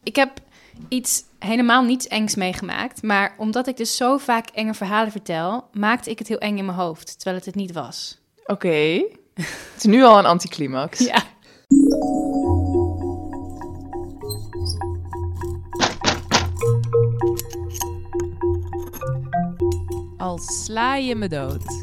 Ik heb helemaal niets engs meegemaakt. Maar omdat ik dus zo vaak enge verhalen vertel, maakte ik het heel eng in mijn hoofd, terwijl het niet was. Oké. Het is nu al een anticlimax. Ja. Al sla je me dood.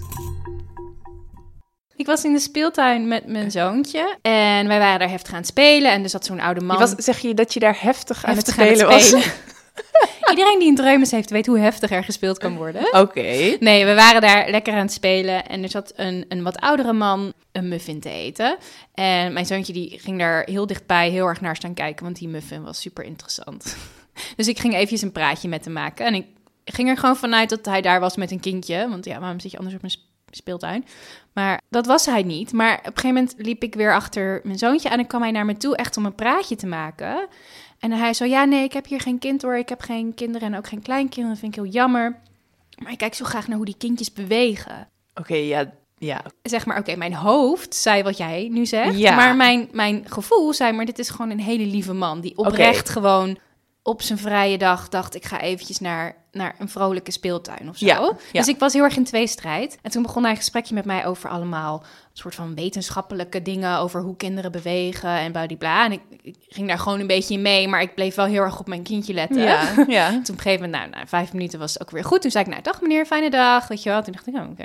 Ik was in de speeltuin met mijn zoontje en wij waren daar heftig aan het spelen. En er zat zo'n oude man. Zeg je dat je daar heftig aan het spelen was? Iedereen die een dreumes heeft, weet hoe heftig er gespeeld kan worden. Oké. Nee, we waren daar lekker aan het spelen en er zat een wat oudere man een muffin te eten. En mijn zoontje die ging daar heel dichtbij heel erg naar staan kijken, want die muffin was super interessant. Dus ik ging eventjes een praatje met hem maken en ik ging er gewoon vanuit dat hij daar was met een kindje. Want ja, waarom zit je anders op een speeltuin? Maar dat was hij niet. Maar op een gegeven moment liep ik weer achter mijn zoontje en dan kwam hij naar me toe echt om een praatje te maken. En hij zo, ja nee, ik heb hier geen kind hoor. Ik heb geen kinderen en ook geen kleinkinderen. Dat vind ik heel jammer. Maar ik kijk zo graag naar hoe die kindjes bewegen. Oké, ja. Zeg maar, oké, mijn hoofd zei wat jij nu zegt. Ja. Maar mijn gevoel zei, maar dit is gewoon een hele lieve man. Die oprecht gewoon op zijn vrije dag dacht, ik ga eventjes naar een vrolijke speeltuin of zo. Ja. Dus ik was heel erg in tweestrijd. En toen begon hij een gesprekje met mij over allemaal een soort van wetenschappelijke dingen, over hoe kinderen bewegen en bladibla. En ik ging daar gewoon een beetje in mee, maar ik bleef wel heel erg op mijn kindje letten. Ja. Toen op een gegeven moment, na 5 minuten was het ook weer goed. Toen zei ik, dag meneer, fijne dag, weet je wel. Toen dacht ik, oké.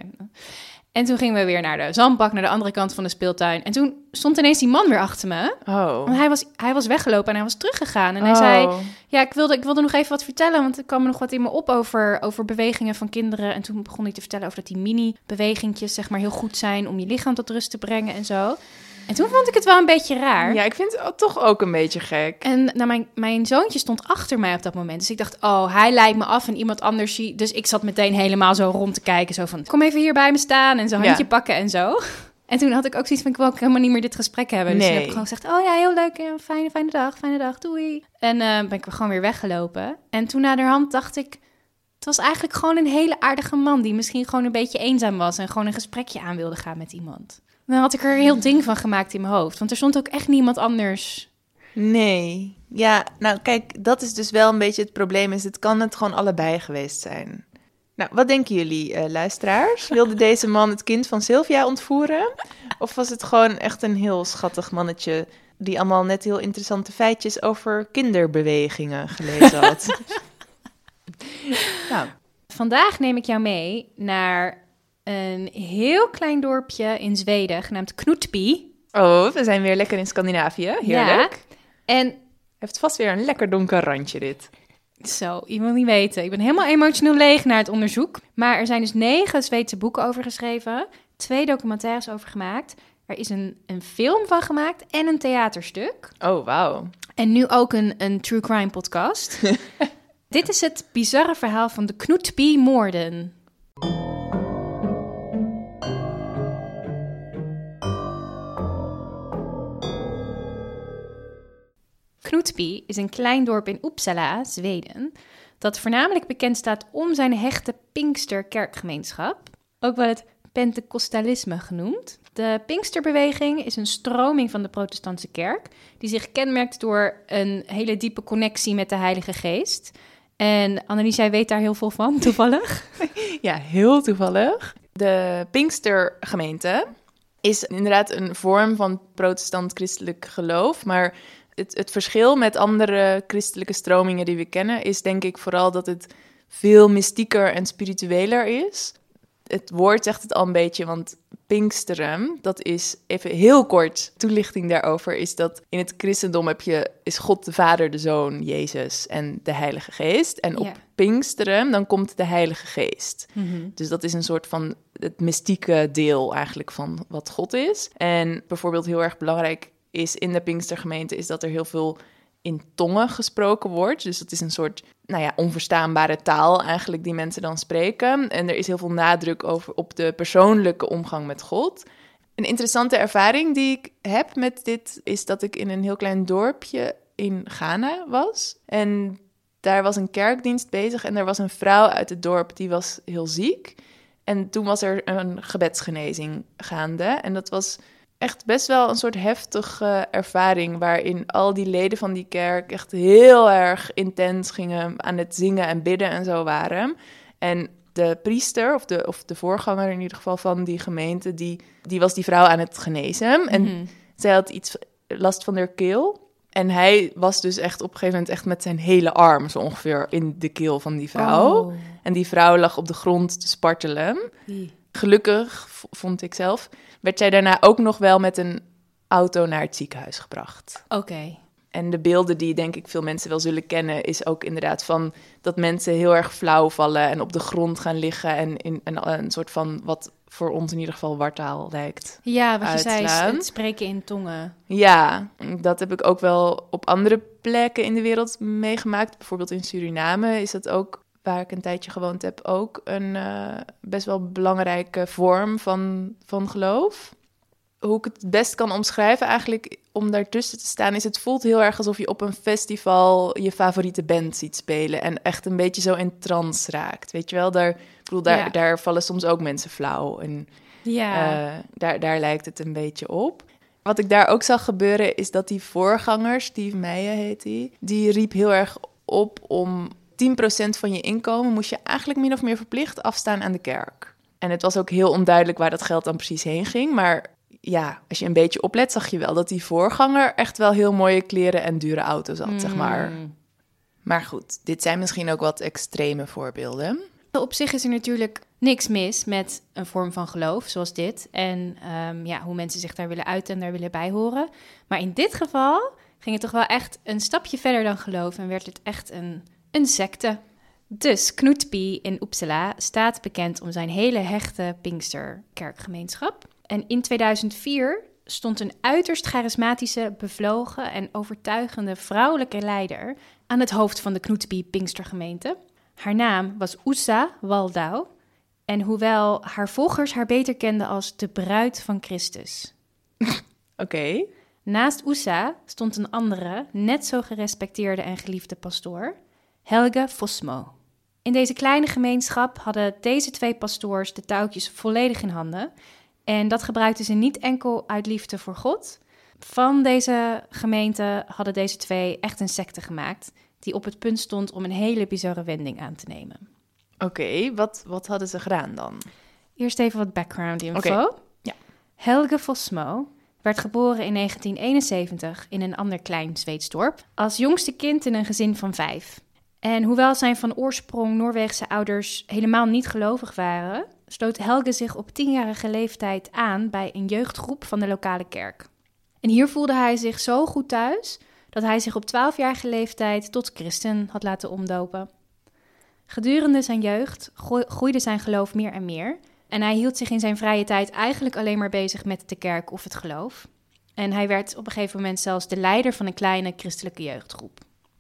En toen gingen we weer naar de zandbak, naar de andere kant van de speeltuin. En toen stond ineens die man weer achter me. Oh. Want hij was weggelopen en hij was teruggegaan. En hij zei, ja, ik wilde nog even wat vertellen, want er kwam er nog wat in me op over bewegingen van kinderen. En toen begon hij te vertellen over dat die mini-bewegingjes, zeg maar, heel goed zijn om je lichaam tot rust te brengen en zo. En toen vond ik het wel een beetje raar. Ja, ik vind het toch ook een beetje gek. En mijn zoontje stond achter mij op dat moment. Dus ik dacht, hij leidt me af en iemand anders zie. Dus ik zat meteen helemaal zo rond te kijken. Zo van, kom even hier bij me staan en zo'n handje pakken en zo. En toen had ik ook zoiets van, ik wil ook helemaal niet meer dit gesprek hebben. Dus toen heb ik gewoon gezegd, ja, heel leuk, fijne dag, doei. En ben ik gewoon weer weggelopen. En toen naderhand dacht ik, het was eigenlijk gewoon een hele aardige man die misschien gewoon een beetje eenzaam was en gewoon een gesprekje aan wilde gaan met iemand. Dan had ik er een heel ding van gemaakt in mijn hoofd. Want er stond ook echt niemand anders. Nee. Ja, nou kijk, dat is dus wel een beetje het probleem. Het kan het gewoon allebei geweest zijn. Nou, wat denken jullie, luisteraars? Wilde deze man het kind van Sylvia ontvoeren? Of was het gewoon echt een heel schattig mannetje die allemaal net heel interessante feitjes over kinderbewegingen gelezen had? Nou. Vandaag neem ik jou mee naar een heel klein dorpje in Zweden, genaamd Knutby. Oh, we zijn weer lekker in Scandinavië. Heerlijk. Ja, en heeft vast weer een lekker donker randje dit. Zo, je wil niet weten. Ik ben helemaal emotioneel leeg naar het onderzoek. Maar er zijn dus 9 Zweedse boeken over geschreven. 2 documentaires over gemaakt. Er is een film van gemaakt en een theaterstuk. Oh, wauw. En nu ook een true crime podcast. Dit is het bizarre verhaal van de Knutby-moorden. Knutby is een klein dorp in Uppsala, Zweden, dat voornamelijk bekend staat om zijn hechte Pinksterkerkgemeenschap, ook wel het Pentecostalisme genoemd. De Pinksterbeweging is een stroming van de protestantse kerk die zich kenmerkt door een hele diepe connectie met de Heilige Geest. En Annelies, jij weet daar heel veel van, toevallig? Ja, heel toevallig. De Pinkstergemeente is inderdaad een vorm van protestant-christelijk geloof, maar het verschil met andere christelijke stromingen die we kennen is denk ik vooral dat het veel mystieker en spiritueler is. Het woord zegt het al een beetje, want Pinksteren, dat is, even heel kort toelichting daarover, is dat in het christendom is God de Vader, de Zoon, Jezus en de Heilige Geest. En op Pinksteren, dan komt de Heilige Geest. Mm-hmm. Dus dat is een soort van het mystieke deel eigenlijk van wat God is. En bijvoorbeeld heel erg belangrijk is in de Pinkstergemeente is dat er heel veel in tongen gesproken wordt. Dus dat is een soort, onverstaanbare taal eigenlijk die mensen dan spreken. En er is heel veel nadruk op de persoonlijke omgang met God. Een interessante ervaring die ik heb met dit is dat ik in een heel klein dorpje in Ghana was. En daar was een kerkdienst bezig en er was een vrouw uit het dorp die was heel ziek. En toen was er een gebedsgenezing gaande. En dat was echt best wel een soort heftige ervaring, waarin al die leden van die kerk echt heel erg intens gingen aan het zingen en bidden en zo waren. En de priester, of de voorganger in ieder geval van die gemeente, die was die vrouw aan het genezen. En zij had iets last van haar keel. En hij was dus echt op een gegeven moment echt met zijn hele arm zo ongeveer in de keel van die vrouw. Oh. En die vrouw lag op de grond te spartelen. Gelukkig, vond ik zelf, werd zij daarna ook nog wel met een auto naar het ziekenhuis gebracht. Oké. En de beelden die denk ik veel mensen wel zullen kennen, is ook inderdaad van dat mensen heel erg flauw vallen en op de grond gaan liggen en in een soort van, wat voor ons in ieder geval wartaal lijkt. Ja, wat je zei, uitslaan. het spreken in tongen. Ja, dat heb ik ook wel op andere plekken in de wereld meegemaakt. Bijvoorbeeld in Suriname is dat ook, waar ik een tijdje gewoond heb, ook een best wel belangrijke vorm van geloof. Hoe ik het best kan omschrijven eigenlijk om daartussen te staan, is het voelt heel erg alsof je op een festival je favoriete band ziet spelen en echt een beetje zo in trance raakt. Weet je wel, daar vallen soms ook mensen flauw en daar lijkt het een beetje op. Wat ik daar ook zag gebeuren is dat die voorganger, Steve Meijen heet die riep heel erg op om 10% van je inkomen moest je eigenlijk min of meer verplicht afstaan aan de kerk. En het was ook heel onduidelijk waar dat geld dan precies heen ging, maar ja, als je een beetje oplet, zag je wel dat die voorganger echt wel heel mooie kleren en dure auto's had, zeg maar. Maar goed, dit zijn misschien ook wat extreme voorbeelden. Op zich is er natuurlijk niks mis met een vorm van geloof, zoals dit. En hoe mensen zich daar willen uiten en daar willen bij horen. Maar in dit geval ging het toch wel echt een stapje verder dan geloof en werd het echt een secte. Dus Knutby in Uppsala staat bekend om zijn hele hechte Pinksterkerkgemeenschap. En in 2004 stond een uiterst charismatische, bevlogen en overtuigende vrouwelijke leider aan het hoofd van de Knutby Pinkstergemeente. Haar naam was Ussa Waldau. En hoewel haar volgers haar beter kenden als de bruid van Christus. Oké. Naast Ussa stond een andere, net zo gerespecteerde en geliefde pastoor, Helge Fossmo. In deze kleine gemeenschap hadden deze twee pastoors de touwtjes volledig in handen. En dat gebruikten ze niet enkel uit liefde voor God. Van deze gemeente hadden deze twee echt een secte gemaakt, die op het punt stond om een hele bizarre wending aan te nemen. Oké, wat hadden ze gedaan dan? Eerst even wat background info. Oké, ja. Helge Fossmo werd geboren in 1971 in een ander klein Zweeds dorp, als jongste kind in een gezin van 5. En hoewel zijn van oorsprong Noorweegse ouders helemaal niet gelovig waren, sloot Helge zich op 10-jarige leeftijd aan bij een jeugdgroep van de lokale kerk. En hier voelde hij zich zo goed thuis dat hij zich op 12-jarige leeftijd tot christen had laten omdopen. Gedurende zijn jeugd groeide zijn geloof meer en meer. En hij hield zich in zijn vrije tijd eigenlijk alleen maar bezig met de kerk of het geloof. En hij werd op een gegeven moment zelfs de leider van een kleine christelijke jeugdgroep.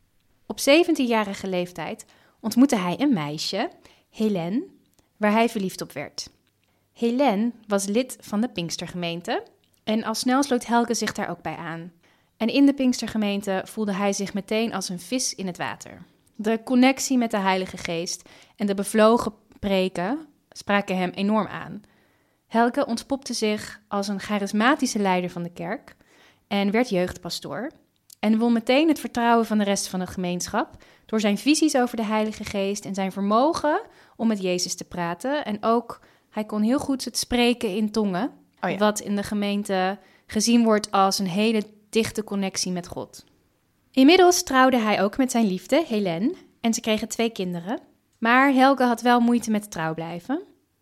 Op 17-jarige leeftijd ontmoette hij een meisje, Helene, waar hij verliefd op werd. Helene was lid van de Pinkstergemeente en al snel sloot Helge zich daar ook bij aan. En in de Pinkstergemeente voelde hij zich meteen als een vis in het water. De connectie met de Heilige Geest en de bevlogen preken spraken hem enorm aan. Helge ontpopte zich als een charismatische leider van de kerk en werd jeugdpastoor. En won meteen het vertrouwen van de rest van de gemeenschap door zijn visies over de Heilige Geest en zijn vermogen om met Jezus te praten. En ook, hij kon heel goed het spreken in tongen, wat in de gemeente gezien wordt als een hele dichte connectie met God. Inmiddels trouwde hij ook met zijn liefde, Helene, en ze kregen 2 kinderen. Maar Helge had wel moeite met trouw blijven.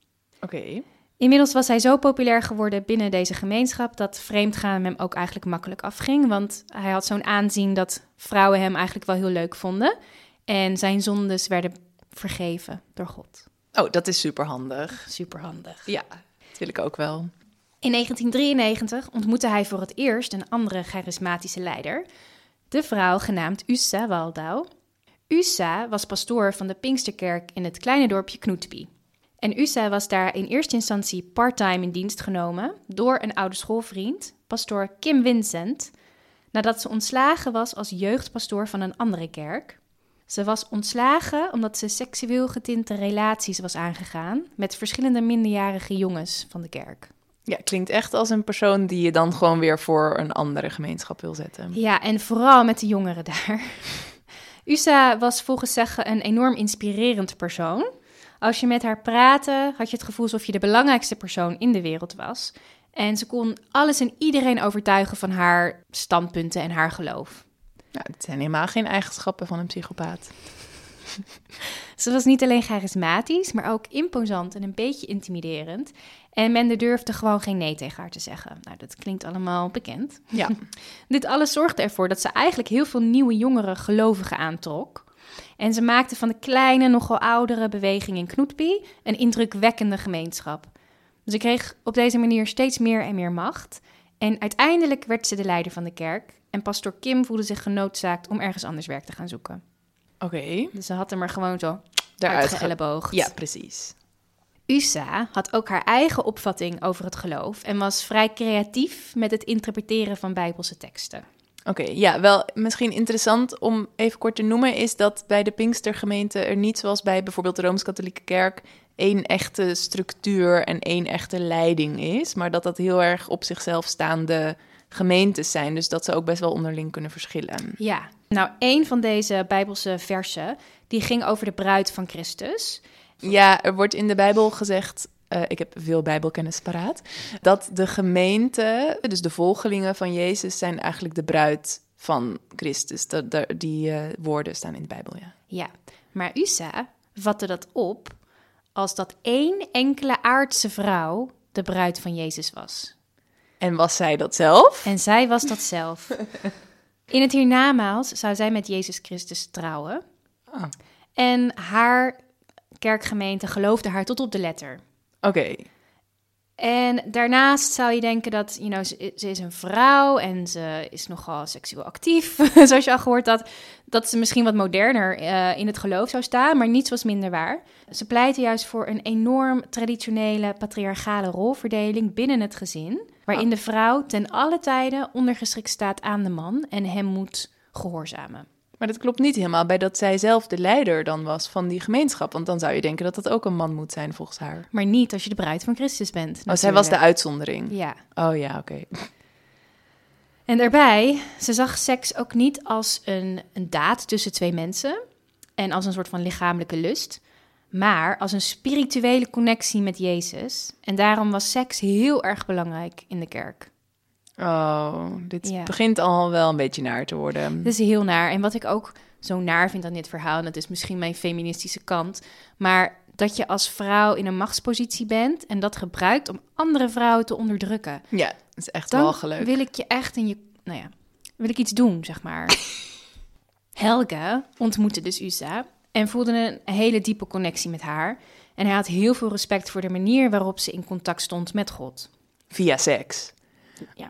Oké. Inmiddels was hij zo populair geworden binnen deze gemeenschap dat vreemdgaan hem ook eigenlijk makkelijk afging. Want hij had zo'n aanzien dat vrouwen hem eigenlijk wel heel leuk vonden. En zijn zondes werden vergeven door God. Oh, dat is superhandig. Superhandig. Ja, dat wil ik ook wel. In 1993 ontmoette hij voor het eerst een andere charismatische leider, de vrouw genaamd Ussa Waldau. Ussa was pastoor van de Pinksterkerk in het kleine dorpje Knutby. En Ussa was daar in eerste instantie part-time in dienst genomen door een oude schoolvriend, pastoor Kim Vincent, nadat ze ontslagen was als jeugdpastoor van een andere kerk. Ze was ontslagen omdat ze seksueel getinte relaties was aangegaan met verschillende minderjarige jongens van de kerk. Ja, klinkt echt als een persoon die je dan gewoon weer voor een andere gemeenschap wil zetten. Ja, en vooral met de jongeren daar. Usa was volgens zeggen een enorm inspirerend persoon. Als je met haar praatte, had je het gevoel alsof je de belangrijkste persoon in de wereld was. En ze kon alles en iedereen overtuigen van haar standpunten en haar geloof. Nou, het zijn helemaal geen eigenschappen van een psychopaat. Ze was niet alleen charismatisch, maar ook imposant en een beetje intimiderend. En men durfde gewoon geen nee tegen haar te zeggen. Nou, dat klinkt allemaal bekend. Ja. Dit alles zorgde ervoor dat ze eigenlijk heel veel nieuwe jongere gelovigen aantrok. En ze maakte van de kleine, nogal oudere beweging in Knutby een indrukwekkende gemeenschap. Ze kreeg op deze manier steeds meer en meer macht. En uiteindelijk werd ze de leider van de kerk. En pastoor Kim voelde zich genoodzaakt om ergens anders werk te gaan zoeken. Oké. Dus ze had hem er gewoon zo Daaruit uitgeëlleboogd. Ja, precies. Usa had ook haar eigen opvatting over het geloof en was vrij creatief met het interpreteren van Bijbelse teksten. Oké, ja, wel misschien interessant om even kort te noemen is dat bij de Pinkstergemeente er niet zoals bij bijvoorbeeld de Rooms-Katholieke Kerk één echte structuur en één echte leiding is, maar dat heel erg op zichzelf staande gemeentes zijn, dus dat ze ook best wel onderling kunnen verschillen. Ja, nou, één van deze Bijbelse versen, die ging over de bruid van Christus. Ja, er wordt in de Bijbel gezegd, ik heb veel Bijbelkennis paraat, dat de gemeente, dus de volgelingen van Jezus, zijn eigenlijk de bruid van Christus. Die woorden staan in de Bijbel, ja. Ja, maar Usa vatte dat op als dat één enkele aardse vrouw de bruid van Jezus was. En was zij dat zelf? En zij was dat zelf. In het hiernamaals zou zij met Jezus Christus trouwen. Oh. En haar kerkgemeente geloofde haar tot op de letter. Oké. En daarnaast zou je denken dat, ze is een vrouw en ze is nogal seksueel actief, zoals je al gehoord had, dat ze misschien wat moderner in het geloof zou staan, maar niets was minder waar. Ze pleitte juist voor een enorm traditionele patriarchale rolverdeling binnen het gezin, waarin de vrouw ten alle tijden ondergeschikt staat aan de man en hem moet gehoorzamen. Maar dat klopt niet helemaal bij dat zij zelf de leider dan was van die gemeenschap. Want dan zou je denken dat dat ook een man moet zijn volgens haar. Maar niet als je de bruid van Christus bent. Natuurlijk. Zij was de uitzondering. Ja. Oh ja, oké. En daarbij, ze zag seks ook niet als een daad tussen twee mensen en als een soort van lichamelijke lust, maar als een spirituele connectie met Jezus. En daarom was seks heel erg belangrijk in de kerk. Oh, dit begint al wel een beetje naar te worden. Dit is heel naar. En wat ik ook zo naar vind aan dit verhaal, en dat is misschien mijn feministische kant, maar dat je als vrouw in een machtspositie bent en dat gebruikt om andere vrouwen te onderdrukken. Ja, dat is echt Dan walgelijk. wil ik je echt wil ik iets doen, zeg maar. Helge ontmoette dus Usa en voelde een hele diepe connectie met haar. En hij had heel veel respect voor de manier waarop ze in contact stond met God. Via seks. Ja.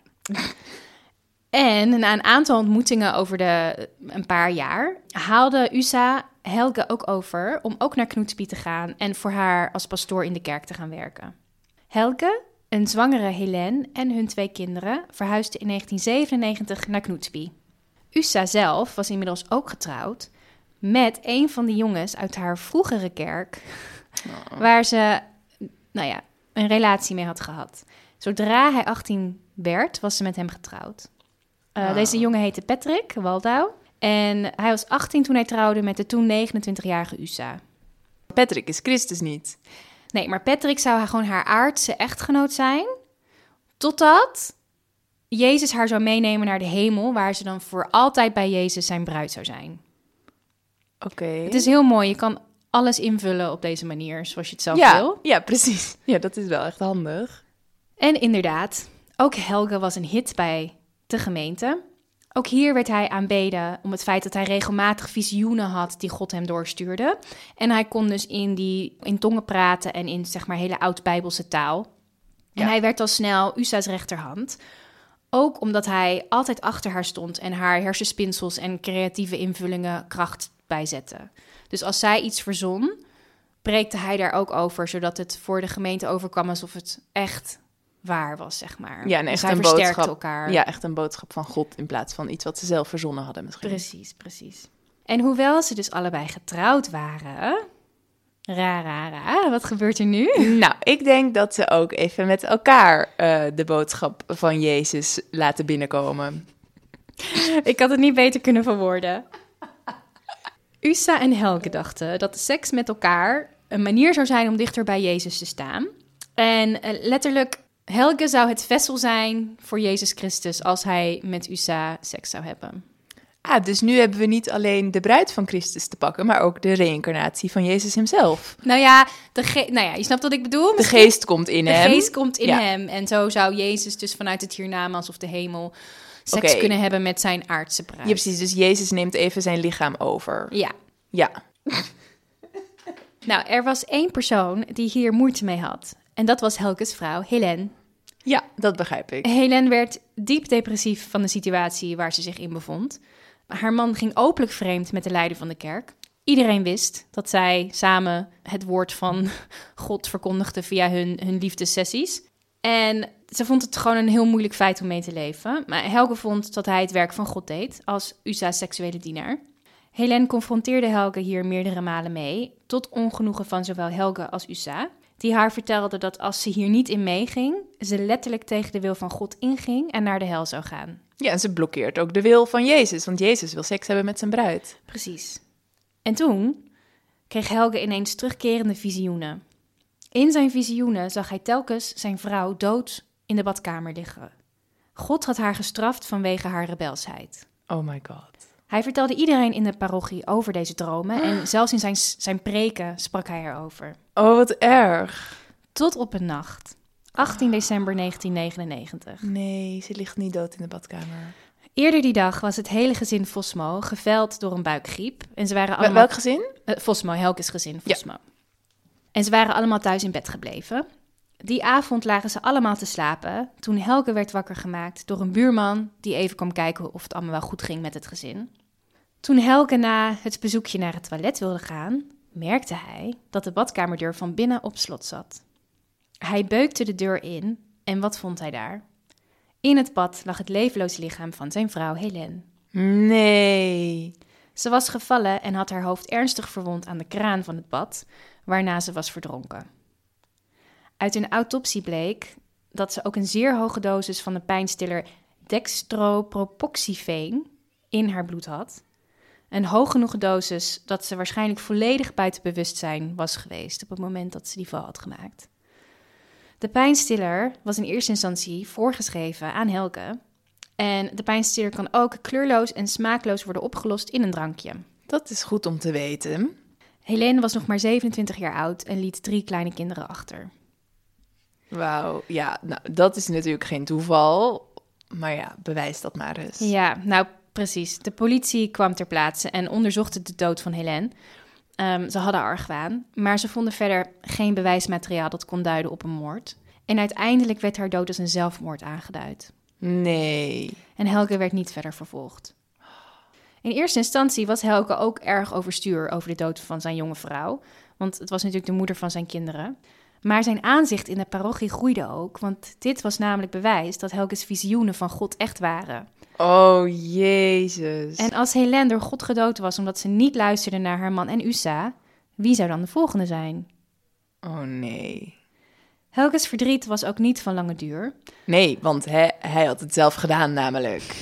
En na een aantal ontmoetingen over een paar jaar haalde Usa Helge ook over om ook naar Knutby te gaan en voor haar als pastoor in de kerk te gaan werken. Helge, een zwangere Helene en hun 2 kinderen verhuisden in 1997 naar Knutby. Usa zelf was inmiddels ook getrouwd met een van de jongens uit haar vroegere kerk, waar ze een relatie mee had gehad. Zodra hij 18 werd, was ze met hem getrouwd. Deze jongen heette Patrick Waldau. En hij was 18 toen hij trouwde met de toen 29-jarige Usa. Patrick is Christus niet. Nee, maar Patrick zou gewoon haar aardse echtgenoot zijn, totdat Jezus haar zou meenemen naar de hemel, waar ze dan voor altijd bij Jezus zijn bruid zou zijn. Oké. Het is heel mooi. Je kan alles invullen op deze manier, zoals je het zelf wil. Ja, precies. Ja, dat is wel echt handig. En inderdaad, ook Helge was een hit bij de gemeente. Ook hier werd hij aanbeden om het feit dat hij regelmatig visioenen had die God hem doorstuurde. En hij kon dus in tongen praten en in hele oud-Bijbelse taal. En hij werd al snel Usa's rechterhand. Ook omdat hij altijd achter haar stond en haar hersenspinsels en creatieve invullingen kracht bijzette. Dus als zij iets verzon, preekte hij daar ook over, zodat het voor de gemeente overkwam alsof het echt waar was, zeg maar. Ja, en dus echt hij een versterkte boodschap. elkaar. Ja, echt een boodschap van God in plaats van iets wat ze zelf verzonnen hadden misschien. Precies. En hoewel ze dus allebei getrouwd waren, Ra. Wat gebeurt er nu? Nou, ik denk dat ze ook even met elkaar de boodschap van Jezus laten binnenkomen. Ik had het niet beter kunnen verwoorden. Usa en Helge dachten dat seks met elkaar een manier zou zijn om dichter bij Jezus te staan. En letterlijk, Helge zou het vessel zijn voor Jezus Christus als hij met Usa seks zou hebben. Dus nu hebben we niet alleen de bruid van Christus te pakken, maar ook de reïncarnatie van Jezus hemzelf. Nou ja, je snapt wat ik bedoel? De geest komt in hem. De geest komt in hem. En zo zou Jezus dus vanuit het hiernamaals of de hemel seks kunnen hebben met zijn aardse bruid. Ja, precies. Dus Jezus neemt even zijn lichaam over. Ja. Nou, er was 1 persoon die hier moeite mee had. En dat was Helges vrouw, Hélène. Ja, dat begrijp ik. Hélène werd diep depressief van de situatie waar ze zich in bevond. Haar man ging openlijk vreemd met de leider van de kerk. Iedereen wist dat zij samen het woord van God verkondigden via hun liefdessessies. En ze vond het gewoon een heel moeilijk feit om mee te leven. Maar Helge vond dat hij het werk van God deed als Usa's seksuele dienaar. Hélène confronteerde Helge hier meerdere malen mee, tot ongenoegen van zowel Helge als Usa, die haar vertelde dat als ze hier niet in meeging, ze letterlijk tegen de wil van God inging en naar de hel zou gaan. Ja, en ze blokkeert ook de wil van Jezus, want Jezus wil seks hebben met zijn bruid. Precies. En toen kreeg Helge ineens terugkerende visioenen. In zijn visioenen zag hij telkens zijn vrouw dood in de badkamer liggen. God had haar gestraft vanwege haar rebelsheid. Oh my god. Hij vertelde iedereen in de parochie over deze dromen en zelfs in zijn preken sprak hij erover. Oh, wat erg. Tot op een nacht, 18 december 1999. Nee, ze ligt niet dood in de badkamer. Eerder die dag was het hele gezin Vosmo geveld door een buikgriep. En ze waren allemaal... Welk gezin? Vosmo, Helges gezin, Vosmo. Ja. En ze waren allemaal thuis in bed gebleven. Die avond lagen ze allemaal te slapen toen Helge werd wakker gemaakt door een buurman die even kwam kijken of het allemaal wel goed ging met het gezin. Toen Helge na het bezoekje naar het toilet wilde gaan, merkte hij dat de badkamerdeur van binnen op slot zat. Hij beukte de deur in en wat vond hij daar? In het bad lag het levenloze lichaam van zijn vrouw Hélène. Nee. Ze was gevallen en had haar hoofd ernstig verwond aan de kraan van het bad, waarna ze was verdronken. Uit een autopsie bleek dat ze ook een zeer hoge dosis van de pijnstiller dextropropoxyfeen in haar bloed had. Een hoog genoeg dosis dat ze waarschijnlijk volledig buiten bewustzijn was geweest op het moment dat ze die val had gemaakt. De pijnstiller was in eerste instantie voorgeschreven aan Helge. En de pijnstiller kan ook kleurloos en smaakloos worden opgelost in een drankje. Dat is goed om te weten. Hélène was nog maar 27 jaar oud en liet 3 kleine kinderen achter. Wauw, ja, nou, dat is natuurlijk geen toeval. Maar ja, bewijs dat maar eens. Ja, nou precies. De politie kwam ter plaatse en onderzocht de dood van Hélène. Ze hadden argwaan, maar ze vonden verder geen bewijsmateriaal dat kon duiden op een moord. En uiteindelijk werd haar dood als een zelfmoord aangeduid. Nee. En Helge werd niet verder vervolgd. In eerste instantie was Helge ook erg overstuur over de dood van zijn jonge vrouw. Want het was natuurlijk de moeder van zijn kinderen. Maar zijn aanzicht in de parochie groeide ook. Want dit was namelijk bewijs dat Helges visioenen van God echt waren. Oh, Jezus. En als Hélène door God gedood was omdat ze niet luisterde naar haar man en Usa, wie zou dan de volgende zijn? Oh, nee. Helges verdriet was ook niet van lange duur. Nee, want hij had het zelf gedaan namelijk.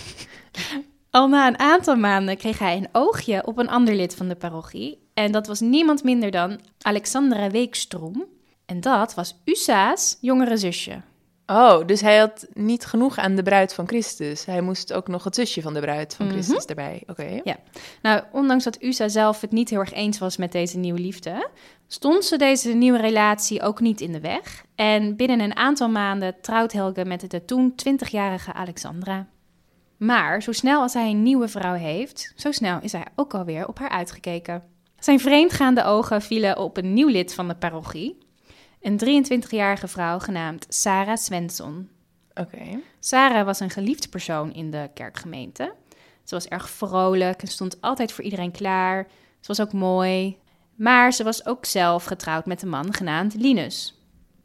Al na een aantal maanden kreeg hij een oogje op een ander lid van de parochie. En dat was niemand minder dan Alexandra Weekstroem. En dat was Usa's jongere zusje. Oh, dus hij had niet genoeg aan de bruid van Christus. Hij moest ook nog het zusje van de bruid van Christus erbij. Oké. Ja. Nou, ondanks dat Usa zelf het niet heel erg eens was met deze nieuwe liefde, stond ze deze nieuwe relatie ook niet in de weg. En binnen een aantal maanden trouwt Helge met de toen 20-jarige Alexandra. Maar zo snel als hij een nieuwe vrouw heeft, zo snel is hij ook alweer op haar uitgekeken. Zijn vreemdgaande ogen vielen op een nieuw lid van de parochie. Een 23-jarige vrouw genaamd Sarah Svensson. Oké. Sarah was een geliefd persoon in de kerkgemeente. Ze was erg vrolijk en stond altijd voor iedereen klaar. Ze was ook mooi. Maar ze was ook zelf getrouwd met een man genaamd Linus.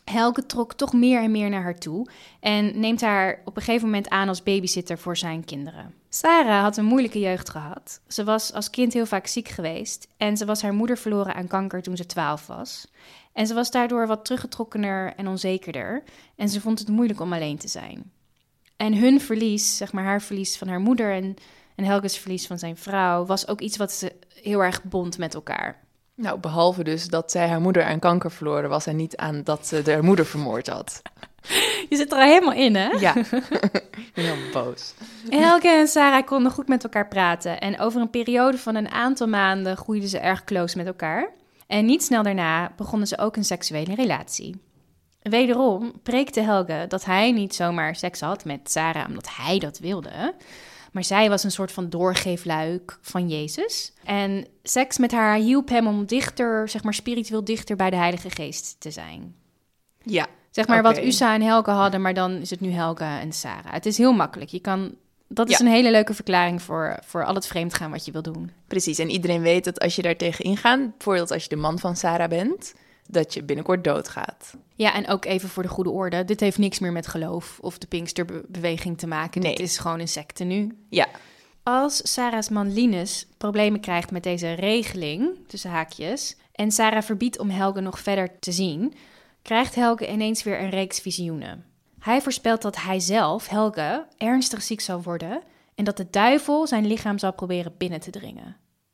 Helge trok toch meer en meer naar haar toe en neemt haar op een gegeven moment aan als babysitter voor zijn kinderen. Sarah had een moeilijke jeugd gehad. Ze was als kind heel vaak ziek geweest en ze was haar moeder verloren aan kanker toen ze 12 was. En ze was daardoor wat teruggetrokkener en onzekerder en ze vond het moeilijk om alleen te zijn. En hun verlies, zeg maar haar verlies van haar moeder en Helge's verlies van zijn vrouw, was ook iets wat ze heel erg bond met elkaar. Nou, behalve dus dat zij haar moeder aan kanker verloren was en niet aan dat ze haar moeder vermoord had. Je zit er al helemaal in, hè? Ja, ik ben heel boos. Helge en Sarah konden goed met elkaar praten. En over een periode van een aantal maanden groeiden ze erg close met elkaar. En niet snel daarna begonnen ze ook een seksuele relatie. Wederom preekte Helge dat hij niet zomaar seks had met Sarah omdat hij dat wilde. Maar zij was een soort van doorgeefluik van Jezus. En seks met haar hielp hem om dichter, zeg maar spiritueel dichter bij de Heilige Geest te zijn. Ja. Zeg maar Oké. wat Usa en Helge hadden, maar dan is het nu Helge en Sarah. Het is heel makkelijk. Dat is Ja. een hele leuke verklaring voor al het vreemdgaan wat je wil doen. Precies, en iedereen weet dat als je daar tegen ingaat, bijvoorbeeld als je de man van Sarah bent, dat je binnenkort doodgaat. Ja, en ook even voor de goede orde. Dit heeft niks meer met geloof of de Pinksterbeweging te maken. Nee. Dit is gewoon een secte nu. Ja, Als Sarah's man Linus problemen krijgt met deze regeling, tussen haakjes, en Sarah verbiedt om Helge nog verder te zien, krijgt Helge ineens weer een reeks visioenen. Hij voorspelt dat hij zelf, Helge, ernstig ziek zal worden en dat de duivel zijn lichaam zal proberen binnen te dringen.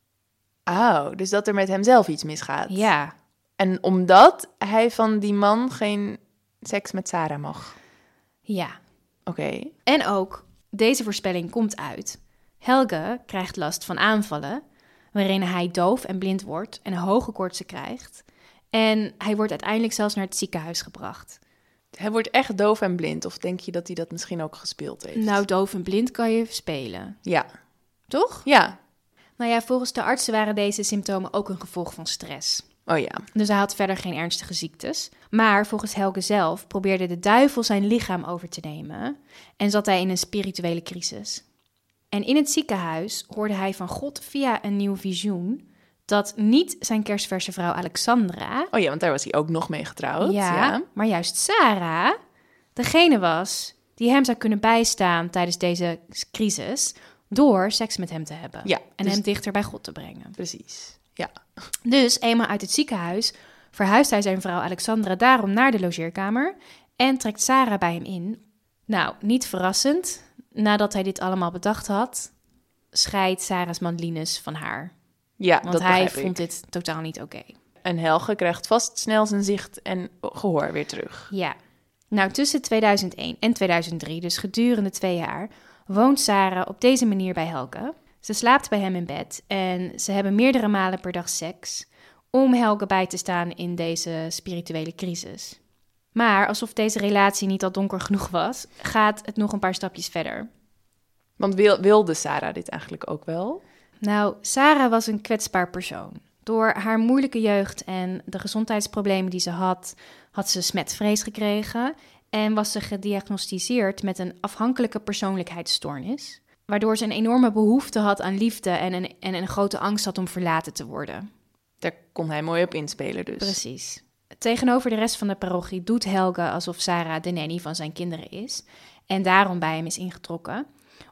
oh, dus dat er met hemzelf iets misgaat. Ja, En omdat hij van die man geen seks met Sarah mag. ja. Oké. En ook, deze voorspelling komt uit. Helge krijgt last van aanvallen, waarin hij doof en blind wordt en hoge koortsen krijgt. En hij wordt uiteindelijk zelfs naar het ziekenhuis gebracht. Hij wordt echt doof en blind, of denk je dat hij dat misschien ook gespeeld heeft? Nou, doof en blind kan je spelen, Ja. toch? Ja. Nou ja, volgens de artsen waren deze symptomen ook een gevolg van stress. Oh ja. Dus hij had verder geen ernstige ziektes. Maar volgens Helge zelf probeerde de duivel zijn lichaam over te nemen en zat hij in een spirituele crisis. En in het ziekenhuis hoorde hij van God via een nieuw visioen dat niet zijn kerstverse vrouw Alexandra, Oh ja, want daar was hij ook nog mee getrouwd. Ja. maar juist Sarah, degene was die hem zou kunnen bijstaan tijdens deze crisis door seks met hem te hebben. Ja, En dus- hem dichter bij God te brengen. Precies. Ja. Dus eenmaal uit het ziekenhuis verhuist hij zijn vrouw Alexandra daarom naar de logeerkamer en trekt Sarah bij hem in. Nou, niet verrassend, nadat hij dit allemaal bedacht had, scheidt Sarah's man Linus van haar. Ja, Want dat hij begrijp vond ik. dit totaal niet oké. En Helge krijgt vast snel zijn zicht en gehoor weer terug. Ja. Nou, tussen 2001 en 2003, dus gedurende 2 jaar, woont Sarah op deze manier bij Helge. Ze slaapt bij hem in bed en ze hebben meerdere malen per dag seks om Helge bij te staan in deze spirituele crisis. Maar alsof deze relatie niet al donker genoeg was, gaat het nog een paar stapjes verder. Want wilde Sarah dit eigenlijk ook wel? Nou, Sarah was een kwetsbaar persoon. Door haar moeilijke jeugd en de gezondheidsproblemen die ze had ze smetvrees gekregen en was ze gediagnosticeerd met een afhankelijke persoonlijkheidsstoornis, waardoor ze een enorme behoefte had aan liefde en een grote angst had om verlaten te worden. Daar kon hij mooi op inspelen dus. Precies. Tegenover de rest van de parochie doet Helge alsof Sarah de nanny van zijn kinderen is en daarom bij hem is ingetrokken,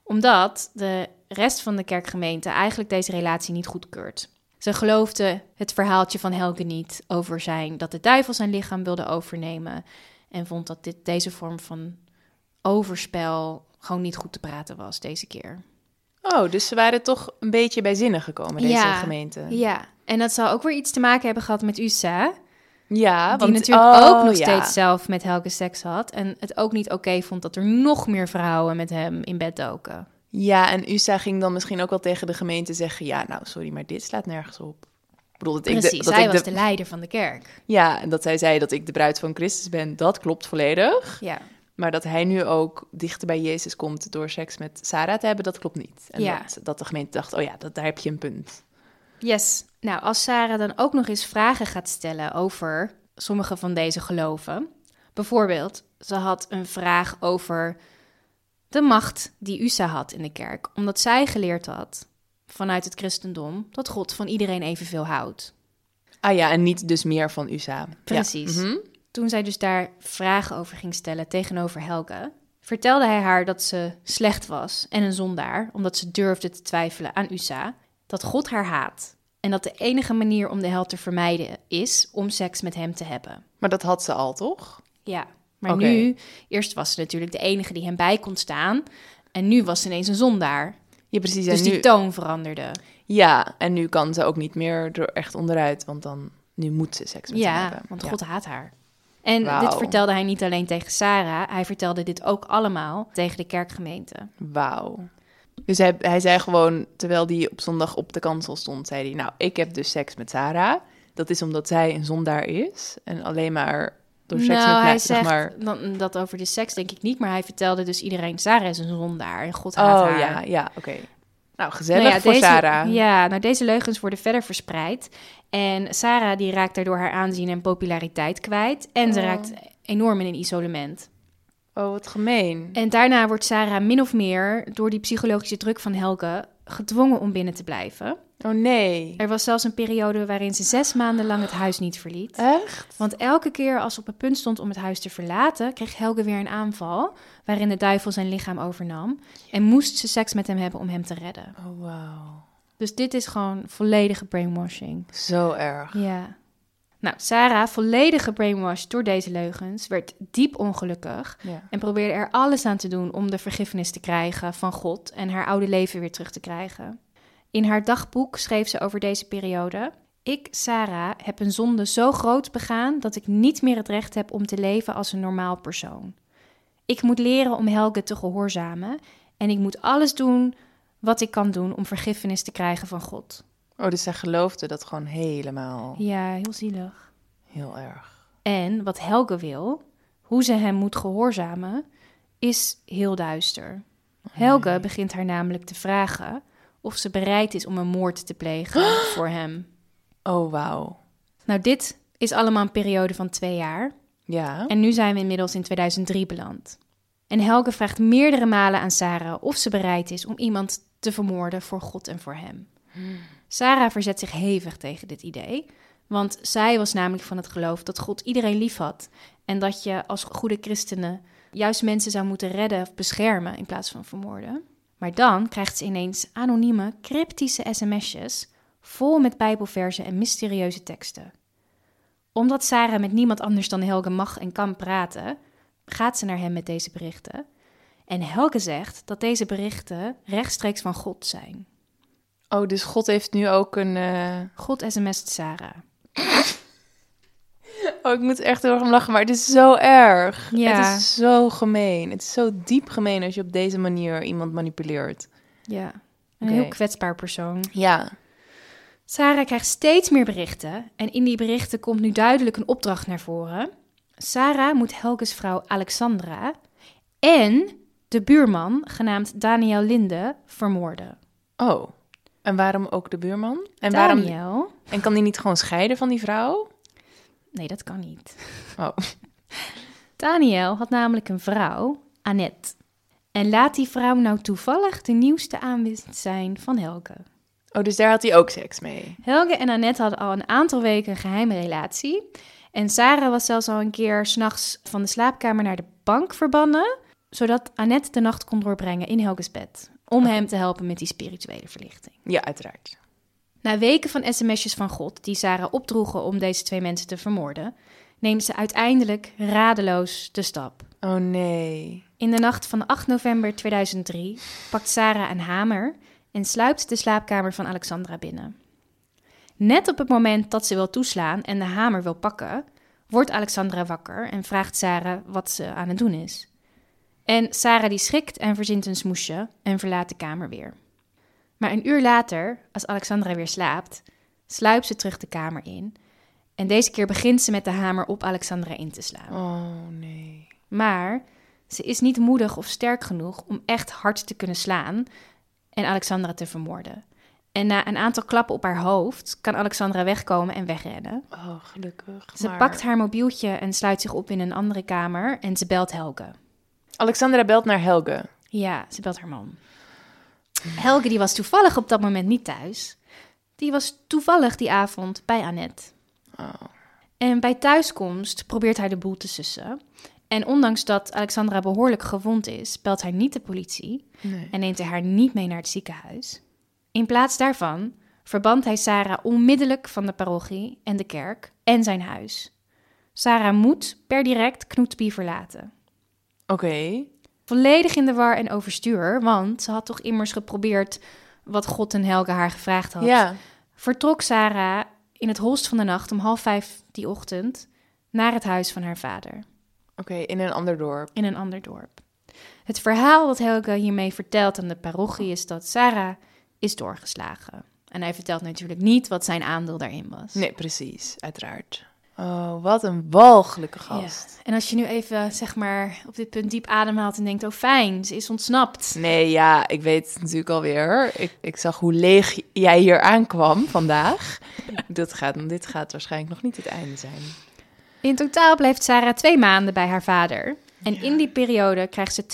omdat de rest van de kerkgemeente eigenlijk deze relatie niet goedkeurt. Ze geloofde het verhaaltje van Helge niet over dat de duivel zijn lichaam wilde overnemen en vond dat deze vorm van overspel gewoon niet goed te praten was deze keer. Oh, dus ze waren toch een beetje bij zinnen gekomen, deze gemeente. Ja, en dat zal ook weer iets te maken hebben gehad met Usa, Ja, die want natuurlijk ook nog ja. steeds zelf met Helge seks had en het ook niet oké vond dat er nog meer vrouwen met hem in bed doken. Ja, en USA ging dan misschien ook wel tegen de gemeente zeggen, ja, nou, sorry, maar dit slaat nergens op. Ik bedoel, dat Precies, ik hij was de leider van de kerk. Ja, en dat zij zei dat ik de bruid van Christus ben, dat klopt volledig. Ja. Maar dat hij nu ook dichter bij Jezus komt door seks met Sarah te hebben, dat klopt niet. En Ja. dat de gemeente dacht, oh ja, daar heb je een punt. Yes. Nou, als Sarah dan ook nog eens vragen gaat stellen over sommige van deze geloven. Bijvoorbeeld, ze had een vraag over de macht die Usa had in de kerk. Omdat zij geleerd had vanuit het christendom dat God van iedereen evenveel houdt. Ah ja, en niet dus meer van USA. Precies. Ja. Mhm. Toen zij dus daar vragen over ging stellen tegenover Helge, vertelde hij haar dat ze slecht was en een zondaar, omdat ze durfde te twijfelen aan Usa, dat God haar haat en dat de enige manier om de hel te vermijden is om seks met hem te hebben. Maar dat had ze al, toch? Ja, maar Oké. nu, eerst was ze natuurlijk de enige die hem bij kon staan en nu was ze ineens een zondaar. Ja, precies. Dus en die nu, toon veranderde. ja, en nu kan ze ook niet meer er echt onderuit, want nu moet ze seks met hem Ja, hebben. want Ja. God haat haar. En Wauw. dit vertelde hij niet alleen tegen Sarah, hij vertelde dit ook allemaal tegen de kerkgemeente. Wauw. Dus hij zei gewoon, terwijl hij op zondag op de kansel stond, zei hij, nou, ik heb dus seks met Sarah. Dat is omdat zij een zondaar is en alleen maar door seks met mij, hij zeg zegt maar. dat over de seks denk ik niet, maar hij vertelde dus iedereen, Sarah is een zondaar en God haat haar. Ja, oké. Nou, gezellig Nou ja, voor deze, Sarah. Ja, nou deze leugens worden verder verspreid. En Sarah die raakt daardoor haar aanzien en populariteit kwijt. En ze raakt enorm in een isolement. Oh, wat gemeen. En daarna wordt Sarah min of meer door die psychologische druk van Helge gedwongen om binnen te blijven. Oh nee. Er was zelfs een periode waarin ze 6 maanden lang het huis niet verliet. Echt? Want elke keer als ze op het punt stond om het huis te verlaten, kreeg Helge weer een aanval waarin de duivel zijn lichaam overnam. En moest ze seks met hem hebben om hem te redden. Oh, wauw. Dus dit is gewoon volledige brainwashing. Zo erg. Ja. Nou, Sarah, volledig gebrainwashed door deze leugens, werd diep ongelukkig Ja. en probeerde er alles aan te doen om de vergiffenis te krijgen van God en haar oude leven weer terug te krijgen. In haar dagboek schreef ze over deze periode: ik, Sarah, heb een zonde zo groot begaan dat ik niet meer het recht heb om te leven als een normaal persoon. Ik moet leren om Helge te gehoorzamen en ik moet alles doen wat ik kan doen om vergiffenis te krijgen van God. Oh, dus zij geloofde dat gewoon helemaal Ja, heel zielig. heel erg. En wat Helge wil, hoe ze hem moet gehoorzamen, is heel duister. Helge begint haar namelijk te vragen of ze bereid is om een moord te plegen voor hem. Oh, wauw. Nou, dit is allemaal een periode van 2 jaar. Ja. En nu zijn we inmiddels in 2003 beland. En Helge vraagt meerdere malen aan Sarah of ze bereid is om iemand te vermoorden voor God en voor hem. Sarah verzet zich hevig tegen dit idee, want zij was namelijk van het geloof dat God iedereen lief had en dat je als goede christenen juist mensen zou moeten redden of beschermen in plaats van vermoorden. Maar dan krijgt ze ineens anonieme, cryptische sms'jes vol met bijbelverzen en mysterieuze teksten. Omdat Sarah met niemand anders dan Helge mag en kan praten, gaat ze naar hem met deze berichten. En Helge zegt dat deze berichten rechtstreeks van God zijn. Oh, dus God heeft nu ook een... God sms't Sarah. Oh, ik moet echt heel erg om lachen, maar het is zo erg. Ja. Het is zo gemeen. Het is zo diep gemeen als je op deze manier iemand manipuleert. Ja, een Oké. heel kwetsbaar persoon. Ja. Sarah krijgt steeds meer berichten en in die berichten komt nu duidelijk een opdracht naar voren. Sarah moet Helges vrouw Alexandra en de buurman, genaamd Daniel Linde, vermoorden. Oh. En waarom ook de buurman? En Daniel? En kan die niet gewoon scheiden van die vrouw? Nee, dat kan niet. Oh. Daniel had namelijk een vrouw, Annette. En laat die vrouw nou toevallig de nieuwste aanwinst zijn van Helge. Oh, dus daar had hij ook seks mee. Helge en Annette hadden al een aantal weken een geheime relatie. En Sarah was zelfs al een keer 's nachts van de slaapkamer naar de bank verbannen, zodat Annette de nacht kon doorbrengen in Helges bed, om hem te helpen met die spirituele verlichting. Ja, uiteraard. Na weken van sms'jes van God die Sarah opdroegen om deze 2 mensen te vermoorden, neemt ze uiteindelijk radeloos de stap. Oh nee. In de nacht van 8 november 2003 pakt Sarah een hamer en sluipt de slaapkamer van Alexandra binnen. Net op het moment dat ze wil toeslaan en de hamer wil pakken, wordt Alexandra wakker en vraagt Sarah wat ze aan het doen is. En Sarah die schrikt en verzint een smoesje en verlaat de kamer weer. Maar een uur later, als Alexandra weer slaapt, sluipt ze terug de kamer in. En deze keer begint ze met de hamer op Alexandra in te slaan. Oh nee. Maar ze is niet moedig of sterk genoeg om echt hard te kunnen slaan en Alexandra te vermoorden. En na een aantal klappen op haar hoofd kan Alexandra wegkomen en wegrennen. Oh, gelukkig. Ze pakt haar mobieltje en sluit zich op in een andere kamer en ze belt Helge. Alexandra belt naar Helge. Ja, ze belt haar man. Helge die was toevallig op dat moment niet thuis. Die was toevallig die avond bij Annette. Oh. En bij thuiskomst probeert hij de boel te sussen. En ondanks dat Alexandra behoorlijk gewond is, belt hij niet de politie en neemt hij haar niet mee naar het ziekenhuis. In plaats daarvan verbandt hij Sarah onmiddellijk van de parochie en de kerk en zijn huis. Sarah moet per direct Knutby verlaten. Oké. Volledig in de war en overstuur, want ze had toch immers geprobeerd wat God en Helge haar gevraagd had. Ja. Vertrok Sarah in het holst van de nacht om 4:30 die ochtend naar het huis van haar vader. Oké, in een ander dorp. In een ander dorp. Het verhaal dat Helge hiermee vertelt aan de parochie is dat Sarah is doorgeslagen. En hij vertelt natuurlijk niet wat zijn aandeel daarin was. Nee, precies. Uiteraard. Oh, wat een walgelijke gast. Ja. En als je nu even, zeg maar, op dit punt diep ademhaalt en denkt, oh fijn, ze is ontsnapt. Nee, ja, ik weet het natuurlijk alweer. Ik zag hoe leeg jij hier aankwam vandaag. Dit gaat waarschijnlijk nog niet het einde zijn. In totaal blijft Sarah 2 maanden bij haar vader. En in die periode krijgt ze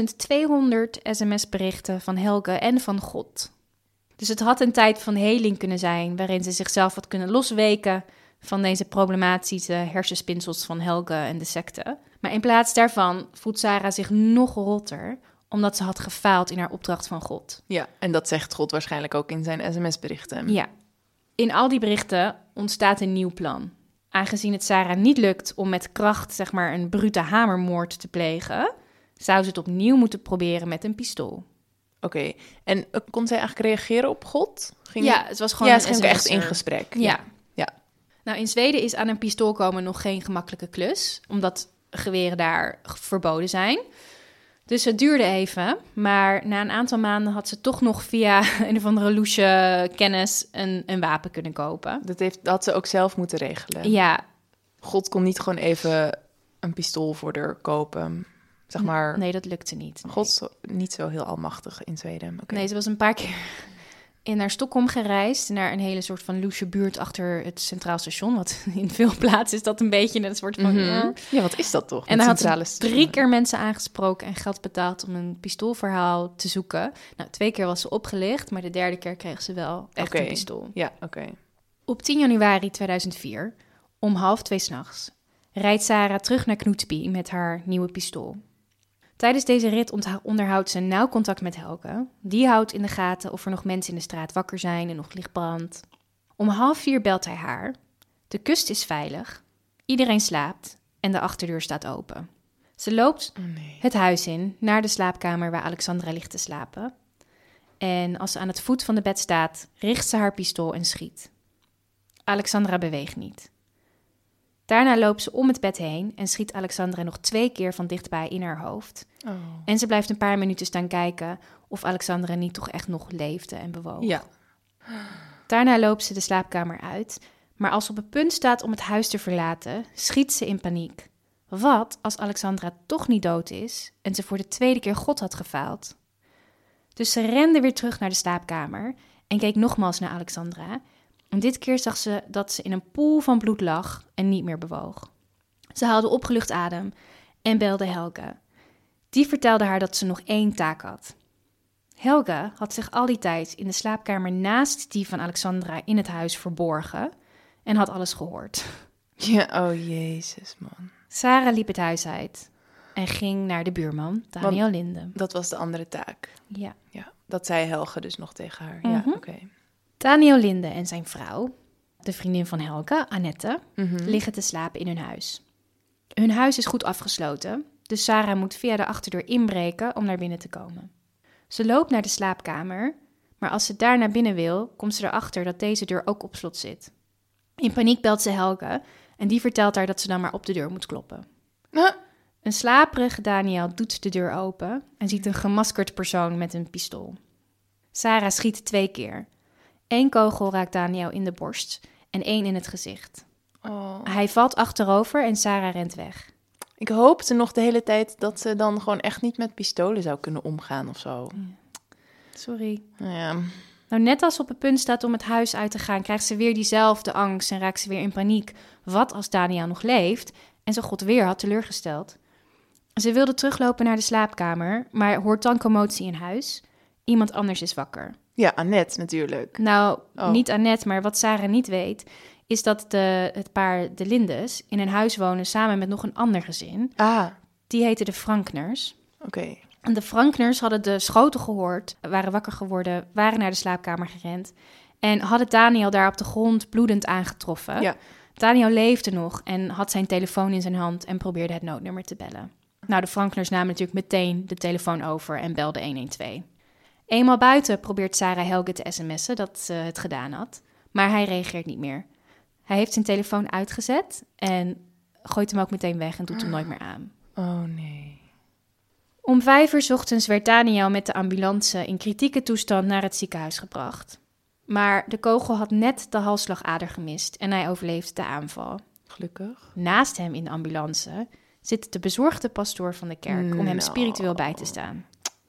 2200 sms-berichten van Helge en van God. Dus het had een tijd van heling kunnen zijn, waarin ze zichzelf had kunnen losweken van deze problematische hersenspinsels van Helge en de secte. Maar in plaats daarvan voelt Sarah zich nog rotter, omdat ze had gefaald in haar opdracht van God. Ja, en dat zegt God waarschijnlijk ook in zijn sms-berichten. Ja. In al die berichten ontstaat een nieuw plan. Aangezien het Sarah niet lukt om met kracht, zeg maar, een brute hamermoord te plegen, zou ze het opnieuw moeten proberen met een pistool. Oké, en kon zij eigenlijk reageren op God? Het was gewoon ze ging echt in gesprek. Ja. Ja. Nou, in Zweden is aan een pistool komen nog geen gemakkelijke klus, omdat geweren daar verboden zijn. Dus het duurde even, maar na een aantal maanden had ze toch nog via een of andere loesje kennis een wapen kunnen kopen. Dat had ze ook zelf moeten regelen. Ja. God kon niet gewoon even een pistool voor haar kopen, zeg maar. Nee, dat lukte niet. Nee. God is niet zo heel almachtig in Zweden. Okay. Nee, ze was een paar keer naar Stockholm gereisd, naar een hele soort van loesje buurt achter het Centraal Station, wat in veel plaatsen is dat een beetje een soort van... Ja, wat is dat toch? En dan had ze 3 keer mensen aangesproken en geld betaald om een pistoolverhaal te zoeken. Nou, 2 keer was ze opgelicht, maar de 3e keer kreeg ze wel echt een pistool. Ja, oké. Op 10 januari 2004, om 1:30 'nachts, rijdt Sarah terug naar Knutby met haar nieuwe pistool. Tijdens deze rit onderhoudt ze nauw contact met Helge. Die houdt in de gaten of er nog mensen in de straat wakker zijn en nog licht brandt. Om 3:30 belt hij haar. De kust is veilig, iedereen slaapt en de achterdeur staat open. Ze loopt het huis in, naar de slaapkamer waar Alexandra ligt te slapen. En als ze aan het voet van de bed staat, richt ze haar pistool en schiet. Alexandra beweegt niet. Daarna loopt ze om het bed heen en schiet Alexandra nog 2 keer van dichtbij in haar hoofd. Oh. En ze blijft een paar minuten staan kijken of Alexandra niet toch echt nog leefde en bewoog. Ja. Daarna loopt ze de slaapkamer uit, maar als ze op het punt staat om het huis te verlaten, schiet ze in paniek. Wat als Alexandra toch niet dood is en ze voor de 2e keer God had gefaald? Dus ze rende weer terug naar de slaapkamer en keek nogmaals naar Alexandra. En dit keer zag ze dat ze in een poel van bloed lag en niet meer bewoog. Ze haalde opgelucht adem en belde Helge. Die vertelde haar dat ze nog 1 taak had. Helge had zich al die tijd in de slaapkamer naast die van Alexandra in het huis verborgen en had alles gehoord. Ja, oh jezus, man. Sarah liep het huis uit en ging naar de buurman, Daniel Linde. Dat was de andere taak. Ja. Dat zei Helge dus nog tegen haar. Mm-hmm. Ja, oké. Daniel Linde en zijn vrouw, de vriendin van Helge, Annette, liggen te slapen in hun huis. Hun huis is goed afgesloten, dus Sarah moet via de achterdeur inbreken om naar binnen te komen. Ze loopt naar de slaapkamer, maar als ze daar naar binnen wil, komt ze erachter dat deze deur ook op slot zit. In paniek belt ze Helge en die vertelt haar dat ze dan maar op de deur moet kloppen. Een slaperige Daniel doet de deur open en ziet een gemaskerd persoon met een pistool. Sarah schiet 2 keer. 1 kogel raakt Daniel in de borst en 1 in het gezicht. Oh. Hij valt achterover en Sarah rent weg. Ik hoopte nog de hele tijd dat ze dan gewoon echt niet met pistolen zou kunnen omgaan of zo. Sorry. Ja. Nou, net als ze op het punt staat om het huis uit te gaan, krijgt ze weer diezelfde angst en raakt ze weer in paniek. Wat als Daniel nog leeft en ze God weer had teleurgesteld? Ze wilde teruglopen naar de slaapkamer, maar hoort dan commotie in huis. Iemand anders is wakker. Ja, Annette natuurlijk. Nou, niet Annette, maar wat Sarah niet weet, is dat het paar de Lindes in een huis wonen samen met nog een ander gezin. Ah, Die heten de Frankners. oké. En de Frankners hadden de schoten gehoord, waren wakker geworden, waren naar de slaapkamer gerend en hadden Daniel daar op de grond bloedend aangetroffen. Ja. Daniel leefde nog en had zijn telefoon in zijn hand en probeerde het noodnummer te bellen. Nou, de Frankners namen natuurlijk meteen de telefoon over en belden 112. Eenmaal buiten probeert Sarah Helge te sms'en dat ze het gedaan had, maar hij reageert niet meer. Hij heeft zijn telefoon uitgezet en gooit hem ook meteen weg en doet hem nooit meer aan. Oh nee. Om 5:00 ochtends werd Daniel met de ambulance in kritieke toestand naar het ziekenhuis gebracht. Maar de kogel had net de halsslagader gemist en hij overleefde de aanval. Gelukkig. Naast hem in de ambulance zit de bezorgde pastoor van de kerk om hem spiritueel bij te staan.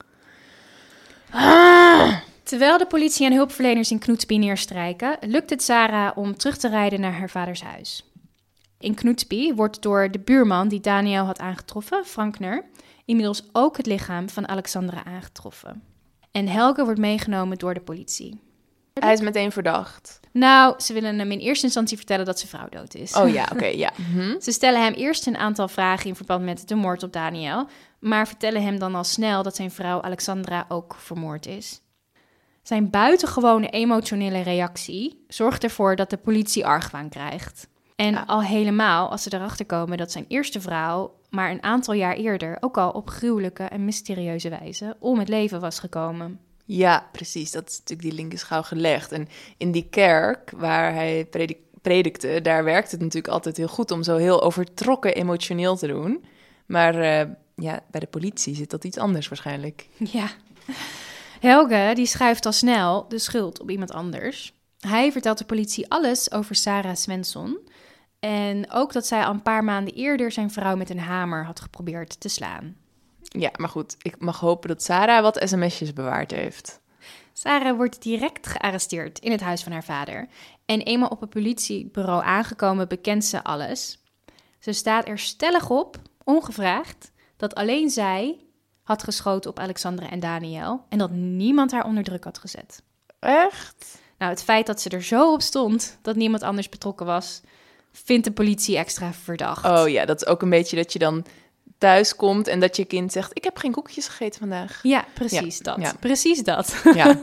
Terwijl de politie en hulpverleners in Knutby neerstrijken, lukt het Sarah om terug te rijden naar haar vaders huis. In Knutby wordt door de buurman die Daniel had aangetroffen, Frankner, inmiddels ook het lichaam van Alexandra aangetroffen. En Helge wordt meegenomen door de politie. Hij is meteen verdacht. Nou, ze willen hem in eerste instantie vertellen dat zijn vrouw dood is. Oh ja, oké, ja. Ze stellen hem eerst een aantal vragen in verband met de moord op Daniel, maar vertellen hem dan al snel dat zijn vrouw Alexandra ook vermoord is. Zijn buitengewone emotionele reactie zorgt ervoor dat de politie argwaan krijgt. En al helemaal als ze erachter komen dat zijn eerste vrouw maar een aantal jaar eerder ook al op gruwelijke en mysterieuze wijze om het leven was gekomen. Ja, precies. Dat is natuurlijk die link is gauw gelegd. En in die kerk waar hij predikte, daar werkt het natuurlijk altijd heel goed om zo heel overtrokken emotioneel te doen. Maar bij de politie zit dat iets anders waarschijnlijk. Ja. Helge, die schuift al snel de schuld op iemand anders. Hij vertelt de politie alles over Sarah Svensson. En ook dat zij al een paar maanden eerder zijn vrouw met een hamer had geprobeerd te slaan. Ja, maar goed, ik mag hopen dat Sarah wat sms'jes bewaard heeft. Sarah wordt direct gearresteerd in het huis van haar vader. En eenmaal op het politiebureau aangekomen bekent ze alles. Ze staat er stellig op, ongevraagd, dat alleen zij had geschoten op Alexandra en Daniel en dat niemand haar onder druk had gezet. Echt? Nou, het feit dat ze er zo op stond dat niemand anders betrokken was, vindt de politie extra verdacht. Oh ja, dat is ook een beetje dat je dan thuis komt en dat je kind zegt, ik heb geen koekjes gegeten vandaag. Ja, precies dat. Ja. Precies dat. Ja.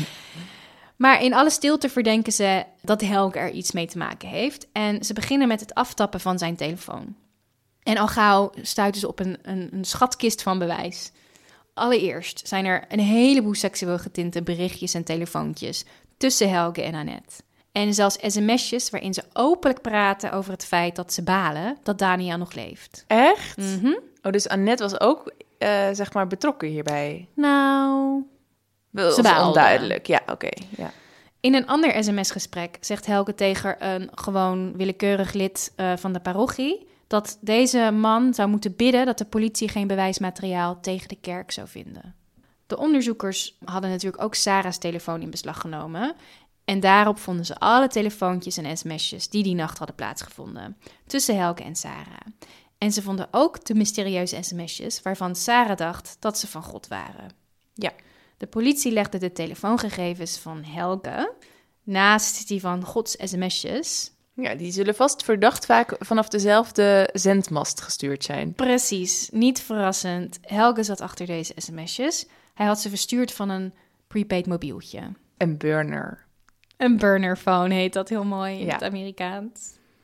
Maar in alle stilte verdenken ze dat Helge er iets mee te maken heeft. En ze beginnen met het aftappen van zijn telefoon. En al gauw stuiten ze op een schatkist van bewijs. Allereerst zijn er een heleboel seksueel getinte berichtjes en telefoontjes tussen Helge en Annette. En zelfs sms'jes waarin ze openlijk praten over het feit dat ze balen dat Daniel nog leeft. Echt? Mhm. Oh, dus Annette was ook, zeg maar, betrokken hierbij? Nou, Wel, ze baalde. onduidelijk. Ja, oké. Ja. In een ander sms-gesprek zegt Helge tegen een gewoon willekeurig lid van de parochie dat deze man zou moeten bidden dat de politie geen bewijsmateriaal tegen de kerk zou vinden. De onderzoekers hadden natuurlijk ook Sarah's telefoon in beslag genomen. En daarop vonden ze alle telefoontjes en sms'jes die nacht hadden plaatsgevonden tussen Helge en Sarah. En ze vonden ook de mysterieuze sms'jes waarvan Sarah dacht dat ze van God waren. Ja. De politie legde de telefoongegevens van Helge naast die van Gods sms'jes. Ja, die zullen vast verdacht vaak vanaf dezelfde zendmast gestuurd zijn. Precies, niet verrassend. Helge zat achter deze sms'jes. Hij had ze verstuurd van een prepaid mobieltje. Een burner. Een burnerphone heet dat heel mooi in het Amerikaans.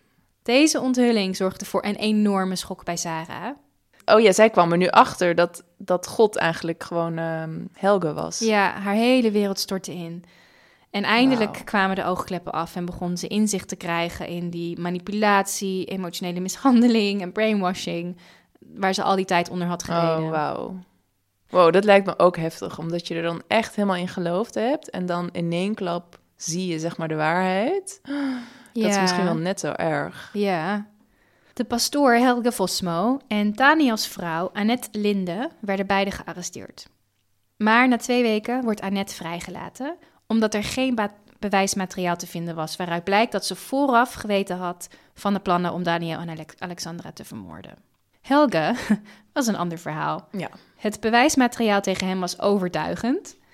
Deze onthulling zorgde voor een enorme schok bij Sarah. Oh ja, zij kwam er nu achter dat God eigenlijk gewoon Helge was. Ja, haar hele wereld stortte in. En eindelijk kwamen de oogkleppen af en begon ze inzicht te krijgen in die manipulatie, emotionele mishandeling en brainwashing, waar ze al die tijd onder had gereden. Oh, wauw. Wow, dat lijkt me ook heftig, omdat je er dan echt helemaal in geloofd hebt en dan in één klap zie je zeg maar de waarheid. Dat is misschien wel net zo erg. Ja. De pastoor Helge Vosmo en Daniels vrouw Annette Linde werden beide gearresteerd. Maar na 2 weken wordt Annette vrijgelaten, omdat er geen bewijsmateriaal te vinden was waaruit blijkt dat ze vooraf geweten had van de plannen om Daniel en Alexandra te vermoorden. Helge was een ander verhaal. Ja. Het bewijsmateriaal tegen hem was overtuigend.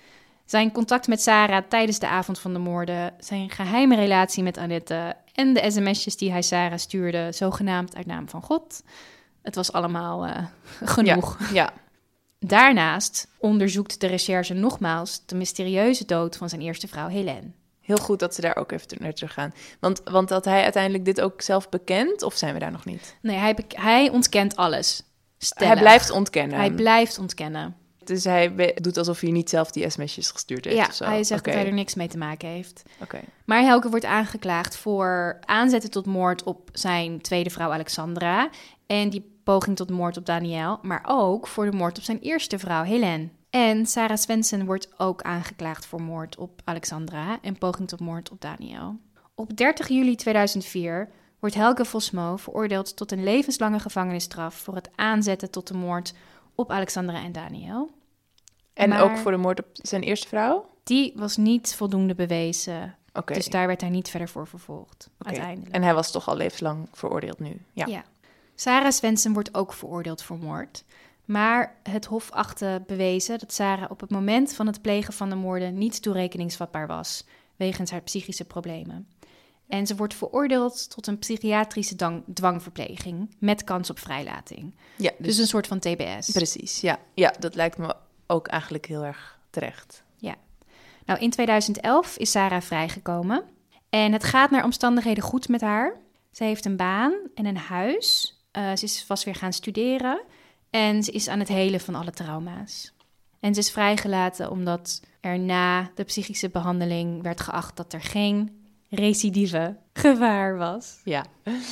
Zijn contact met Sarah tijdens de avond van de moorden, zijn geheime relatie met Annette en de sms'jes die hij Sarah stuurde, zogenaamd uit naam van God. Het was allemaal genoeg. Ja. Daarnaast onderzoekt de recherche nogmaals de mysterieuze dood van zijn eerste vrouw Helene. Heel goed dat ze daar ook even naar terug gaan. Want had hij uiteindelijk dit ook zelf bekend of zijn we daar nog niet? Nee, hij ontkent alles. Stellig. Hij blijft ontkennen. Hij blijft ontkennen. Dus hij doet alsof hij niet zelf die sms'jes gestuurd heeft Ja, of zo. hij zegt Oké. dat hij er niks mee te maken heeft. Oké. Maar Helge wordt aangeklaagd voor aanzetten tot moord op zijn tweede vrouw Alexandra en die poging tot moord op Daniel, maar ook voor de moord op zijn eerste vrouw Helene. En Sarah Svensson wordt ook aangeklaagd voor moord op Alexandra en poging tot moord op Daniel. Op 30 juli 2004 wordt Helge Fossmo veroordeeld tot een levenslange gevangenisstraf voor het aanzetten tot de moord op Alexandra en Daniel. En Maar ook voor de moord op zijn eerste vrouw? die was niet voldoende bewezen, Oké. dus daar werd hij niet verder voor vervolgd, Oké. uiteindelijk. En hij was toch al levenslang veroordeeld nu? Ja. Ja. Sarah Svensson wordt ook veroordeeld voor moord. Maar het Hof achtte bewezen dat Sarah op het moment van het plegen van de moorden niet toerekeningsvatbaar was, wegens haar psychische problemen. En ze wordt veroordeeld tot een psychiatrische dwangverpleging met kans op vrijlating. Ja, Dus een soort van TBS. precies. Ja. Ja, dat lijkt me ook eigenlijk heel erg terecht. Nou, in 2011 is Sarah vrijgekomen. En het gaat naar omstandigheden goed met haar. Ze heeft een baan en een huis. Ze is vast weer gaan studeren. En ze is aan het helen van alle trauma's. En ze is vrijgelaten omdat er na de psychische behandeling werd geacht dat er geen recidive gevaar was. Ja.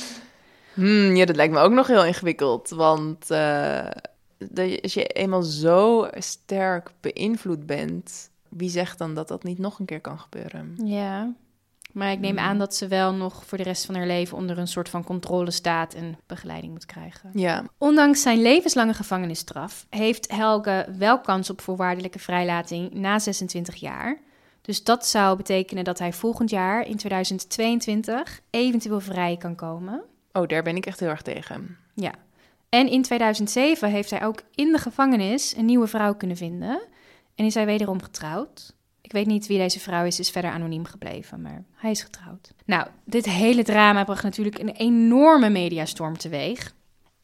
Ja, dat lijkt me ook nog heel ingewikkeld. Want als je eenmaal zo sterk beïnvloed bent, wie zegt dan dat dat niet nog een keer kan gebeuren? Ja, maar ik neem aan dat ze wel nog voor de rest van haar leven onder een soort van controle staat en begeleiding moet krijgen. Ja. Ondanks zijn levenslange gevangenisstraf heeft Helge wel kans op voorwaardelijke vrijlating na 26 jaar. Dus dat zou betekenen dat hij volgend jaar in 2022 eventueel vrij kan komen. Oh, daar ben ik echt heel erg tegen. Ja. En in 2007 heeft hij ook in de gevangenis een nieuwe vrouw kunnen vinden. En is hij wederom getrouwd. Ik weet niet wie deze vrouw is verder anoniem gebleven, maar hij is getrouwd. Nou, dit hele drama bracht natuurlijk een enorme mediastorm teweeg.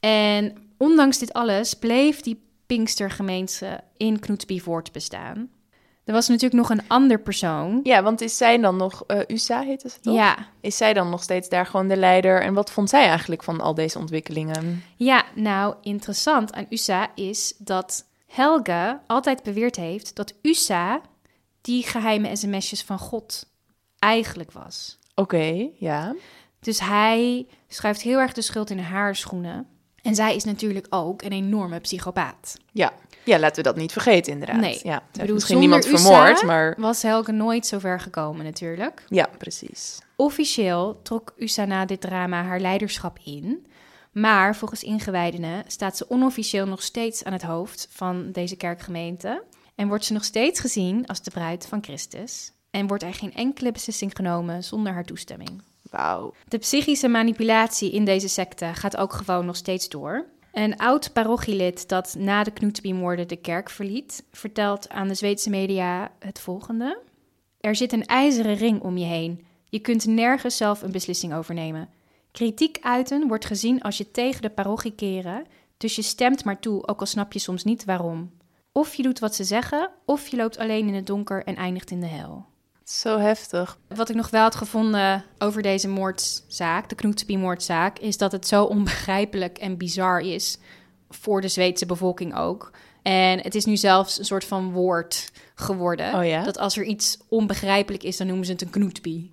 En ondanks dit alles bleef die Pinkstergemeente in Knutby voortbestaan. Er was natuurlijk nog een ander persoon. Ja, want is zij dan nog, USA heette ze toch? Ja, Is zij dan nog steeds daar gewoon de leider? En wat vond zij eigenlijk van al deze ontwikkelingen? ja, nou interessant aan USA is dat Helge altijd beweerd heeft dat USA die geheime sms'jes van God eigenlijk was. Oké, ja. Dus hij schuift heel erg de schuld in haar schoenen. En zij is natuurlijk ook een enorme psychopaat. Ja. Ja, laten we dat niet vergeten inderdaad. Nee, Ja, ik ze heeft bedoel, misschien zonder niemand USA vermoord, maar... was Helge nooit zo ver gekomen natuurlijk. Ja, precies. Officieel trok USA na dit drama haar leiderschap in. Maar volgens ingewijdenen staat ze onofficieel nog steeds aan het hoofd van deze kerkgemeente. En wordt ze nog steeds gezien als de bruid van Christus. En wordt er geen enkele beslissing genomen zonder haar toestemming. Wauw. De psychische manipulatie in deze secte gaat ook gewoon nog steeds door. Een oud parochielid dat na de Knutby-moorden de kerk verliet, vertelt aan de Zweedse media het volgende. Er zit een ijzeren ring om je heen. Je kunt nergens zelf een beslissing over nemen. Kritiek uiten wordt gezien als je tegen de parochie keren, dus je stemt maar toe, ook al snap je soms niet waarom. Of je doet wat ze zeggen, of je loopt alleen in het donker en eindigt in de hel. Zo heftig. Wat ik nog wel had gevonden over deze moordzaak, de Knutby-moordzaak, is dat het zo onbegrijpelijk en bizar is voor de Zweedse bevolking ook. En het is nu zelfs een soort van woord geworden. Oh ja? Dat als er iets onbegrijpelijk is, dan noemen ze het een Knutby.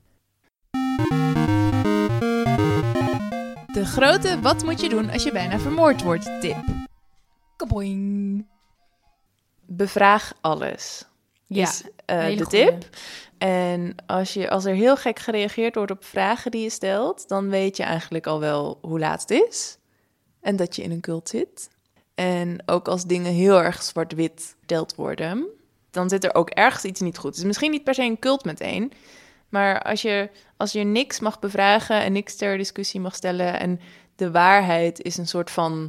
De grote wat moet je doen als je bijna vermoord wordt tip. Kaboing. Bevraag alles. Ja, is hele de goeie. tip. En als er heel gek gereageerd wordt op vragen die je stelt, dan weet je eigenlijk al wel hoe laat het is. En dat je in een cult zit. En ook als dingen heel erg zwart-wit verteld worden, dan zit er ook ergens iets niet goed. Het is misschien niet per se een cult meteen, maar als je niks mag bevragen en niks ter discussie mag stellen en de waarheid is een soort van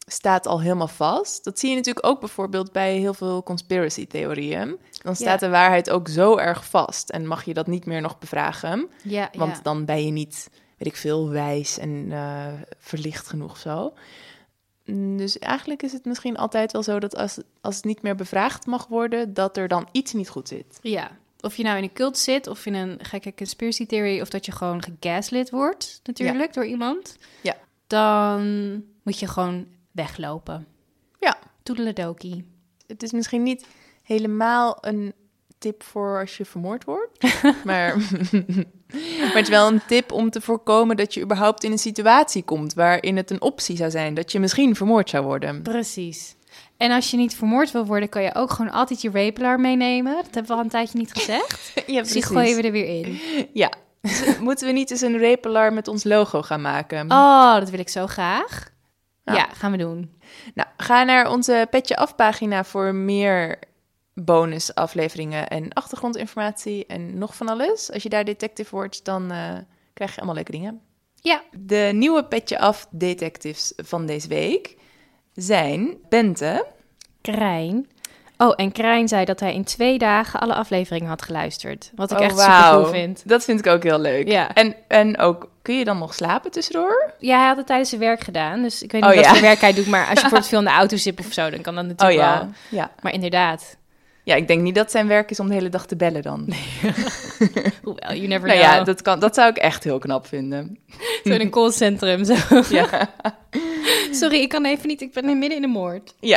staat al helemaal vast. Dat zie je natuurlijk ook bijvoorbeeld bij heel veel conspiracy-theorieën. Dan staat de waarheid ook zo erg vast en mag je dat niet meer nog bevragen. Ja, Want dan ben je niet, weet ik veel, wijs en verlicht genoeg of zo. Dus eigenlijk is het misschien altijd wel zo dat als het niet meer bevraagd mag worden, dat er dan iets niet goed zit. Ja, of je nou in een cult zit of in een gekke conspiracy theory, of dat je gewoon gegaslit wordt natuurlijk door iemand. Ja. Dan moet je gewoon weglopen. Ja. Toedeledokie. Het is misschien niet helemaal een tip voor als je vermoord wordt. maar het is wel een tip om te voorkomen dat je überhaupt in een situatie komt waarin het een optie zou zijn dat je misschien vermoord zou worden. Precies. En als je niet vermoord wil worden, kan je ook gewoon altijd je rapelaar meenemen. Dat hebben we al een tijdje niet gezegd. Ja, dus die gooien we er weer in. Ja. Dus moeten we niet eens een rapelaar met ons logo gaan maken? Oh, dat wil ik zo graag. Ja. Ja, gaan we doen. Nou, ga naar onze Petje Af pagina voor meer bonusafleveringen en achtergrondinformatie en nog van alles. Als je daar detective wordt, dan krijg je allemaal leuke dingen. Ja. De nieuwe Petje Af detectives van deze week zijn Bente. Krijn. Oh, en Krijn zei dat hij in 2 dagen alle afleveringen had geluisterd. Wat ik echt super cool vind. Dat vind ik ook heel leuk. Ja. En ook, kun je dan nog slapen tussendoor? Ja, hij had het tijdens zijn werk gedaan. Dus ik weet niet wat voor werk hij doet. Maar als je bijvoorbeeld veel in de auto zit of zo, dan kan dat natuurlijk wel. Ja. Maar inderdaad. Ja, ik denk niet dat zijn werk is om de hele dag te bellen dan. Nee. Hoewel, you never Nou know. ja, dat zou ik echt heel knap vinden. Zo in een callcentrum. Zo. Ja. Sorry, ik kan even niet. Ik ben midden in de moord. Ja.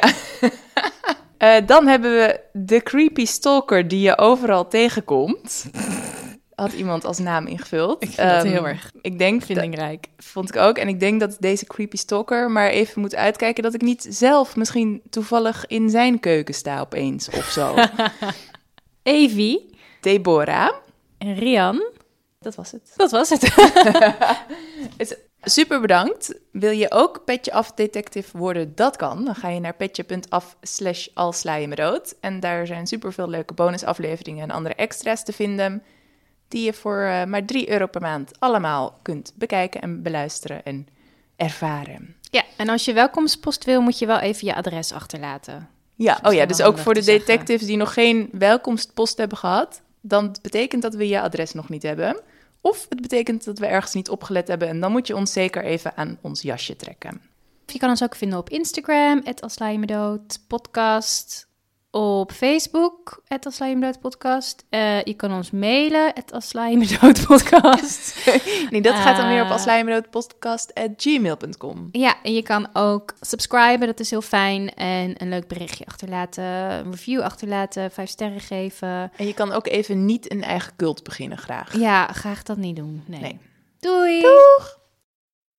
Dan hebben we de creepy stalker die je overal tegenkomt. Had iemand als naam ingevuld. Ik vind dat heel erg ik denk vindingrijk. Vond ik ook. En ik denk dat deze creepy stalker maar even moet uitkijken dat ik niet zelf misschien toevallig in zijn keuken sta opeens of zo. Evie. Deborah. En Rian. Dat was het. Dat was het. Super bedankt. Wil je ook Petje Af detective worden? Dat kan. Dan ga je naar petje.af/alslaaiemrood. En daar zijn superveel leuke bonusafleveringen en andere extra's te vinden, die je voor maar €3 per maand allemaal kunt bekijken en beluisteren en ervaren. Ja, en als je welkomstpost wil, moet je wel even je adres achterlaten. Ja, dus ook voor de detectives die nog geen welkomstpost hebben gehad, dan betekent dat we je adres nog niet hebben. Of het betekent dat we ergens niet opgelet hebben en dan moet je ons zeker even aan ons jasje trekken. Je kan ons ook vinden op Instagram, @alslaaimedood podcast. Op Facebook, @alslaaimedoodpodcast. Je kan ons mailen, @alslaaimedoodpodcast. Nee, dat gaat dan weer op alslaaimedoodpodcast@gmail.com. Ja, en je kan ook subscriben, dat is heel fijn. En een leuk berichtje achterlaten, een review achterlaten, 5 sterren geven. En je kan ook even niet een eigen cult beginnen, graag. Ja, graag dat niet doen. Nee. Nee. Doei! Doeg!